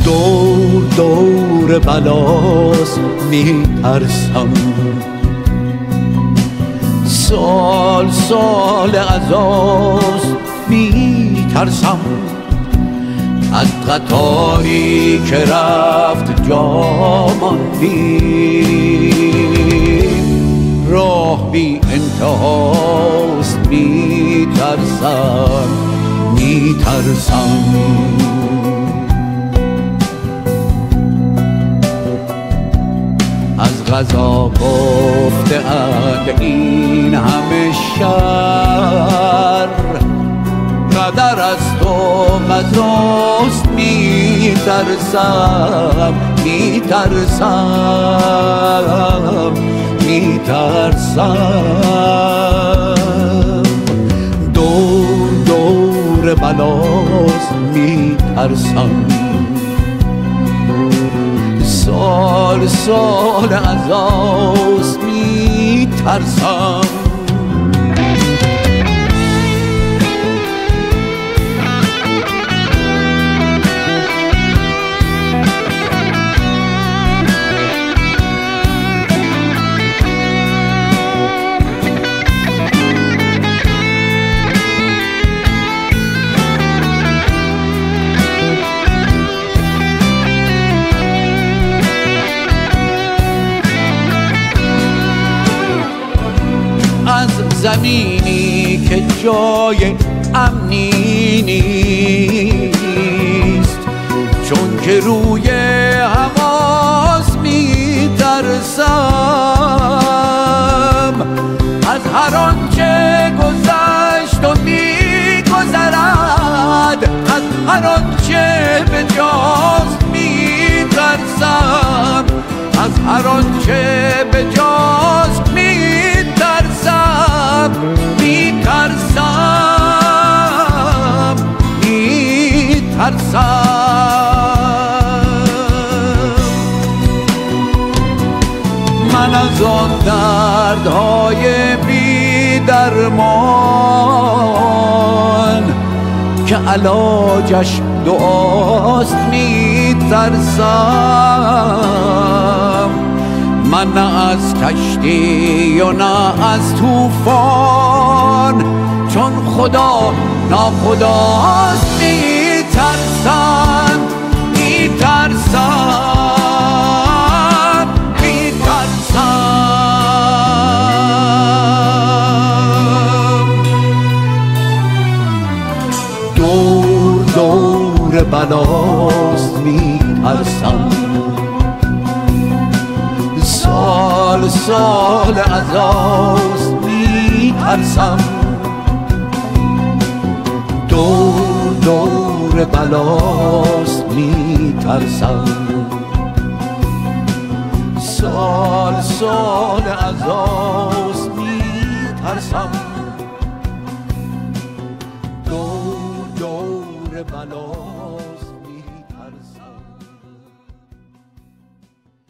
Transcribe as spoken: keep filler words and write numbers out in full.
دور دور بلاست میترسم، سال سال عزاست میترسم، از قطاری که رفت جا ماندیم، راه بی انتهاست میترسم میترسم. از قضا گفته اند این همه شر، قدر است و قضاست میترسم میترسم میترسم. دور دور بلاست میترسم، سال سال عزاست میترسم. از زمینی که جای امنی نیست، چون که روی هواست میترسم. از هر آنچه گذشت و میگذرد، از هر آنچه به جاست میترسم، از هر آنچه به جاست میترسم میترسم میترسم. من از آن دردهای بی درمان که علاجش دعاست میترسم. من نه از کشتی و نه از طوفان، چون خدا ناخداست میترسم میترسم میترسم. دور دور بلاست میترسم، سال سال عزاست میترسم. دور دور بلاست میترسم، سال سال عزاست میترسم. دور دور بلاست